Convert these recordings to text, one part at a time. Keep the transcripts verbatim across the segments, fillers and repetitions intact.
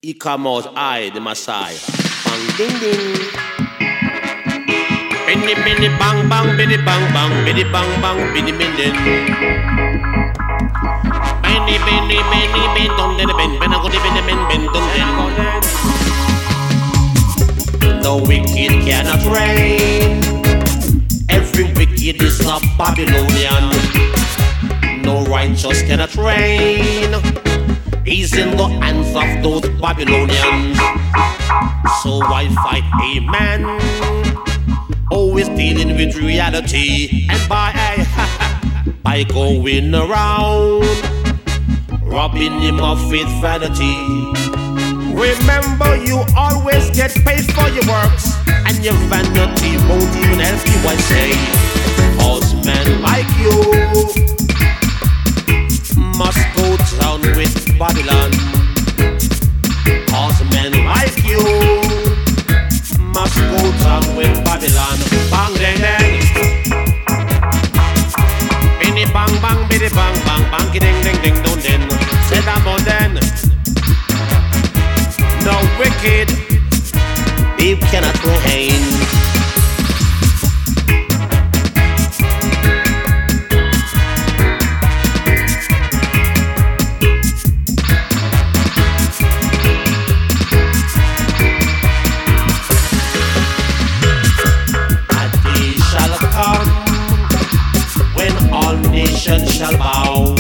He come out, I, the Messiah. Bang, ding, ding. Biddy, biddy, bang, bang, biddy, bang, bang, biddy, bang, bang, biddy, biddy. Benny, benny, benny, ben, dum, den, ben, ben, go, ben, ben, ben, dum, den. The wicked cannot reign. Every wicked is a Babylonian. No righteous cannot reign. He's in the hands of those Babylonians. So I fight a man, always dealing with reality. And by by going around, robbing him of his vanity. Remember, you always get paid for your works, and your vanity won't even help you, I say. Cause men like you must go down with Babylon. Cause men like you must go down with Babylon. Bang, dang, dang. Biddy, bang, bang, biddy, bang, bang, bang, ding, ding, ding, don't den. Said I'm on then. No wicked, you cannot reign. Shall bow,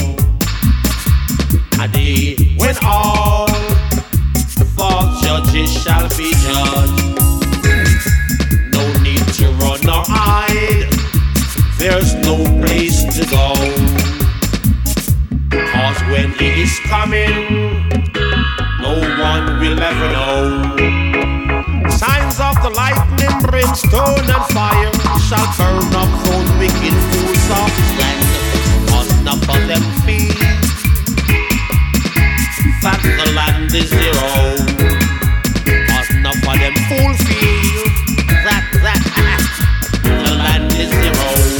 a day when all false judges shall be judged. No need to run or hide, there's no place to go. Cause when he is coming, no one will ever know. Signs of the lightning, brimstone and fire shall burn up those wicked fools of his land. Enough of them feel that the land is their own. Cause enough of them fool feel that, that the land is their own.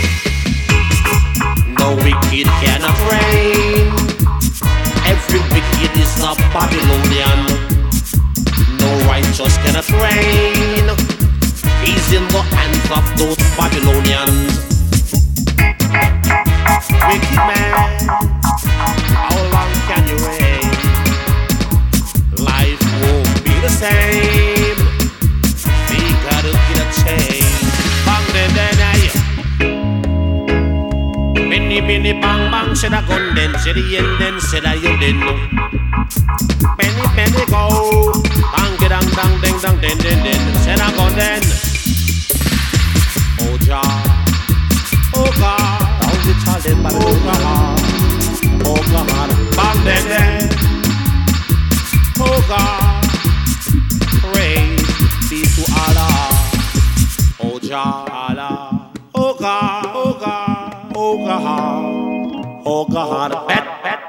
No wicked cannot reign. Every wicked is a Babylonian. No righteous cannot reign. He's in the hands of those Babylonians. Wicked man, how long can you wait? Life won't be the same. We gotta get a change. Bang, den, den, aye. Binny, binny, bang, bang. Said a gun den, said the end den, said a you den. Penny, penny, go. Bang, dang, dang, ding, dang, den, den, den. Said a gun den. Oh, Jah, oh, God. Oh God, oh God, bang, bang, bang. Oh God, praise be to Allah. Oh Jah, Allah. Oh God, oh God, oh God, oh God, bet, bet.